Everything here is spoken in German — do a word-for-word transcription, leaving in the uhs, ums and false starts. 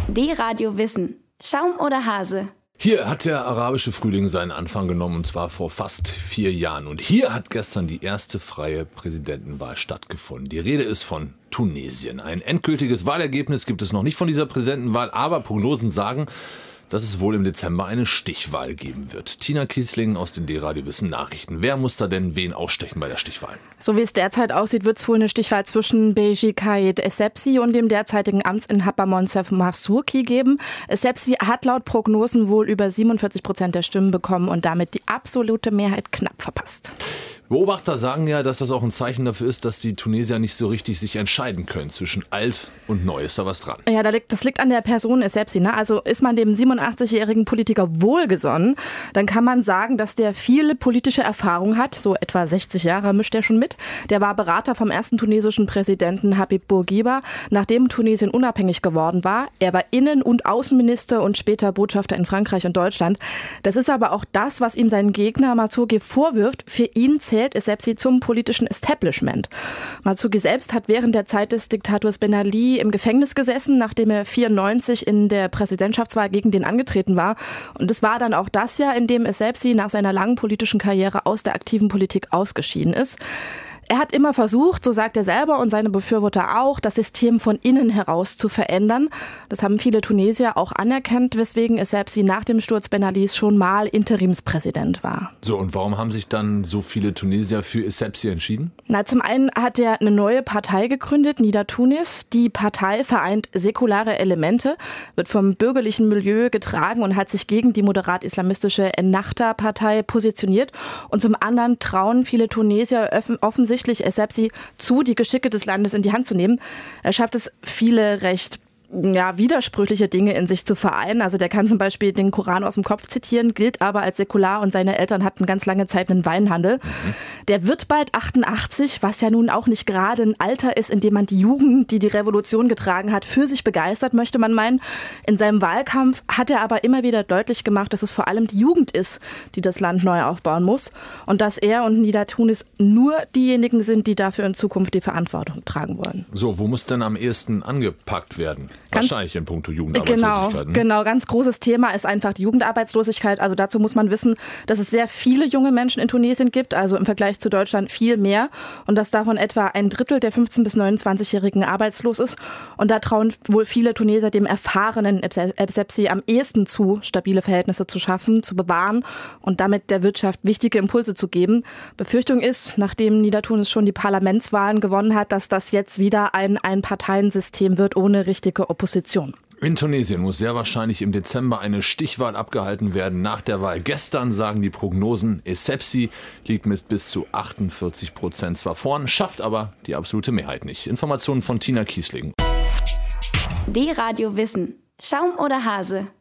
D-Radio Wissen. Schaum oder Hase? Hier hat der arabische Frühling seinen Anfang genommen, und zwar vor fast vier Jahren. Und hier hat gestern die erste freie Präsidentenwahl stattgefunden. Die Rede ist von Tunesien. Ein endgültiges Wahlergebnis gibt es noch nicht von dieser Präsidentenwahl, aber Prognosen sagen, dass es wohl im Dezember eine Stichwahl geben wird. Tina Kiesling aus den D-Radio Wissen Nachrichten. Wer muss da denn wen ausstechen bei der Stichwahl? So wie es derzeit aussieht, wird es wohl eine Stichwahl zwischen Beji Caid Essebsi und dem derzeitigen Amtsinhaber Moncef Marzouki geben. Essebsi hat laut Prognosen wohl über siebenundvierzig Prozent der Stimmen bekommen und damit die absolute Mehrheit knapp verpasst. Beobachter sagen ja, dass das auch ein Zeichen dafür ist, dass die Tunesier nicht so richtig sich entscheiden können zwischen alt und neu. Ist da was dran? Ja, das liegt an der Person Essebsi. Ne? Also ist man dem siebenundachtzigjährigen Politiker wohlgesonnen, dann kann man sagen, dass der viele politische Erfahrung hat. So etwa sechzig Jahre mischt er schon mit. Der war Berater vom ersten tunesischen Präsidenten Habib Bourguiba, nachdem Tunesien unabhängig geworden war. Er war Innen- und Außenminister und später Botschafter in Frankreich und Deutschland. Das ist aber auch das, was ihm sein Gegner Marzouki vorwirft. Für ihn zählt Essebsi zum politischen Establishment. Marzouki selbst hat während der Zeit des Diktators Ben Ali im Gefängnis gesessen, nachdem er vierundneunzig in der Präsidentschaftswahl gegen den angetreten war. Und es war dann auch das Jahr, in dem Essebsi nach seiner langen politischen Karriere aus der aktiven Politik ausgeschieden ist. Er hat immer versucht, so sagt er selber und seine Befürworter auch, das System von innen heraus zu verändern. Das haben viele Tunesier auch anerkannt, weswegen Essebsi nach dem Sturz Ben Alis schon mal Interimspräsident war. So, und warum haben sich dann so viele Tunesier für Essebsi entschieden? Na, zum einen hat er eine neue Partei gegründet, Nida Tunis. Die Partei vereint säkulare Elemente, wird vom bürgerlichen Milieu getragen und hat sich gegen die moderat-islamistische Ennahda-Partei positioniert. Und zum anderen trauen viele Tunesier offensichtlich Essebsi zu, die Geschicke des Landes in die Hand zu nehmen. Er schafft es, viele recht ja, widersprüchliche Dinge in sich zu vereinen. Also der kann zum Beispiel den Koran aus dem Kopf zitieren, gilt aber als säkular und seine Eltern hatten ganz lange Zeit einen Weinhandel. Mhm. Der wird bald achtundachtzig, was ja nun auch nicht gerade ein Alter ist, in dem man die Jugend, die die Revolution getragen hat, für sich begeistert, möchte man meinen. In seinem Wahlkampf hat er aber immer wieder deutlich gemacht, dass es vor allem die Jugend ist, die das Land neu aufbauen muss und dass er und Nida Tunis nur diejenigen sind, die dafür in Zukunft die Verantwortung tragen wollen. So, wo muss denn am ehesten angepackt werden? Ganz, Wahrscheinlich in puncto Jugendarbeitslosigkeit. Genau, genau, ganz großes Thema ist einfach die Jugendarbeitslosigkeit. Also dazu muss man wissen, dass es sehr viele junge Menschen in Tunesien gibt, also im Vergleich zu Deutschland viel mehr. Und dass davon etwa ein Drittel der fünfzehn- bis neunundzwanzigjährigen arbeitslos ist. Und da trauen wohl viele Tunesier dem erfahrenen Essebsi am ehesten zu, stabile Verhältnisse zu schaffen, zu bewahren und damit der Wirtschaft wichtige Impulse zu geben. Befürchtung ist, nachdem Nida Tunis schon die Parlamentswahlen gewonnen hat, dass das jetzt wieder ein Ein-Parteien-System wird ohne richtige Opposition. Opposition. In Tunesien muss sehr wahrscheinlich im Dezember eine Stichwahl abgehalten werden nach der Wahl. Gestern sagen die Prognosen, Essebsi liegt mit bis zu achtundvierzig Prozent zwar vorn, schafft aber die absolute Mehrheit nicht. Informationen von Tina Kiesling. D-Radio Wissen. Schaum oder Hase?